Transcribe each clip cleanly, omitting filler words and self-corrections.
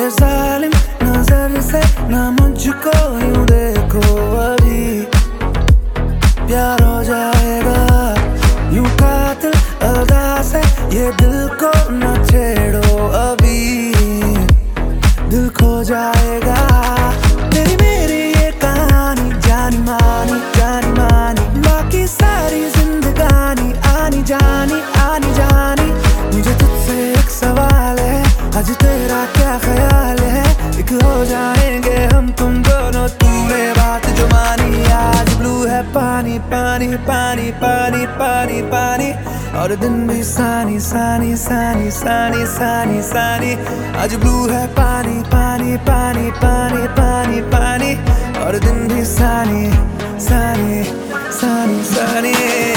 जालिम नजर से ना मुझको यूं देखो, अभी प्यार हो जाएगा यूं कातिल अदा से, ये दिल को न छेड़ो, अभी दिल खो जाएगा। तेरी मेरी ये कहानी जानी मानी बाकी सारी जिंदगानी आनी जानी मुझे तुझसे एक सवाल है, आज तेरा क्या ख्याल है? एक हो जाएंगे हम तुम दोनों, तूने बात जो मानी। आज ब्लू है पानी पानी पानी पानी पानी पानी, और दिन भी सानी सानी सानी सानी सानी सानी। आज ब्लू है पानी पानी पानी पानी पानी पानी, और दिन भी सानी सानी सानी सानी।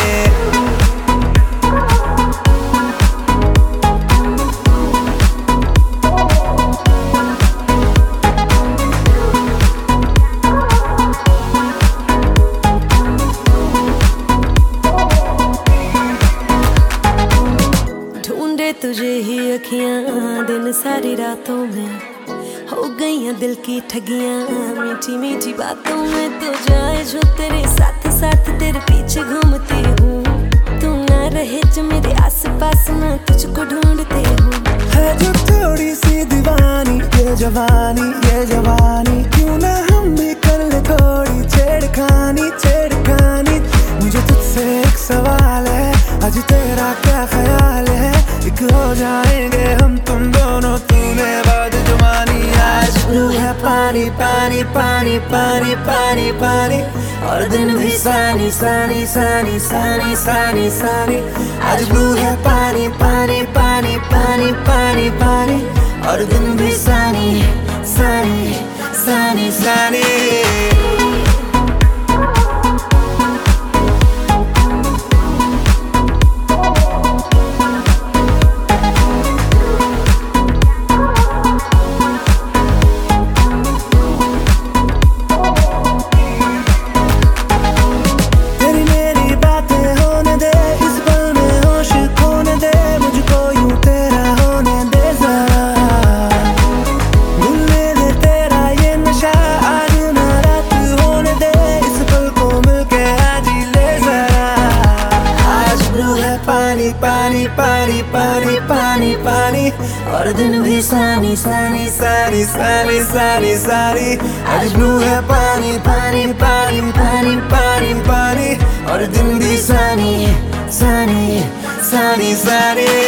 तुझे ही अखियां दिन सारी रातों में, हो गई हैं दिल की ठगियां मीठी मीठी बातों में। तो जाए जो तेरे साथ साथ तेरे पीछे घूमती हूँ, तू ना रहे जो मेरे आस पास ना तुझको ढूंढते हूँ। है जो थोड़ी सी दीवानी ये जवानी क्यों ना हम भी कर ले थोड़ी छेड़खानी। मुझे तुझसे एक सवाल है, आज तेरा क्या ख्याल है? एक हो जाएंगे हम तुम दोनों, तूने बात जो मानी। आज ब्लू है पानी पानी पानी पानी पानी पानी, और दिन भी सानी सानी सानी सानी सानी सानी। आज ब्लू है पानी पानी पानी पानी पानी पानी, और दिन भी सानी सानी सानी सानी। पानी पानी पानी पानी पानी, और दिन भी सानी सानी सानी सानी सानी सानी। आज ब्लू है पानी पानी पानी पानी पानी पानी, और दिन भी सानी सानी सानी सानी।